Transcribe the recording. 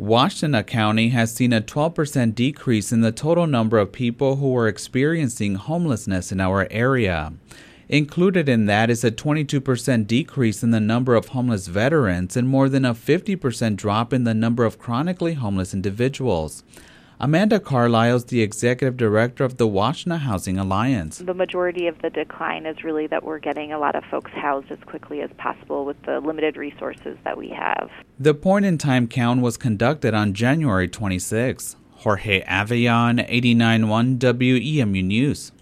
Washtenaw County has seen a 12% decrease in the total number of people who are experiencing homelessness in our area. Included in that is a 22% decrease in the number of homeless veterans and more than a 50% drop in the number of chronically homeless individuals. Amanda Carlisle is the executive director of the Washtenaw Housing Alliance. The majority of the decline is really that we're getting a lot of folks housed as quickly as possible with the limited resources that we have. The point-in-time count was conducted on January 26. Jorge Avellon, 89.1 WEMU News.